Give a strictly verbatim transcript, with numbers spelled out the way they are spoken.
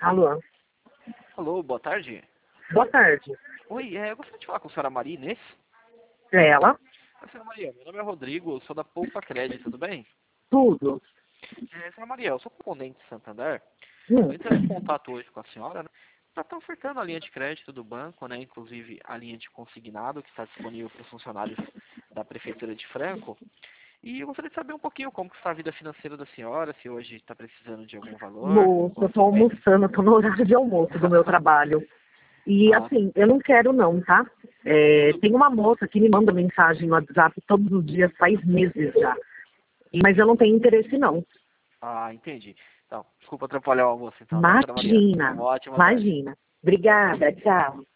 Alô, Alô, boa tarde. boa tarde. Oi, é, eu gostaria de falar com a senhora Maria Inês. É ela? A senhora Maria, meu nome é Rodrigo, eu sou da Poupa Crédito, tudo bem? Tudo. É, senhora Maria, eu sou componente de Santander. Hum, Eu entrei em contato hoje com a senhora, né? Para estar ofertando a linha de crédito do banco, né? Inclusive a linha de consignado que está disponível para os funcionários da Prefeitura de Franco. E eu gostaria de saber um pouquinho como que está a vida financeira da senhora, se hoje está precisando de algum valor. moço, eu Como tô que vem? almoçando, eu tô no horário de almoço do meu trabalho. E Ah, assim, eu não quero não, tá? É, tudo. tem uma moça que me manda mensagem no WhatsApp todos os dias, faz meses já. Mas eu não tenho interesse não. Ah, entendi. Então, desculpa atrapalhar o almoço então, tá, senhora Maria? Imagina, Uma ótima tarde. imagina. Obrigada, tchau.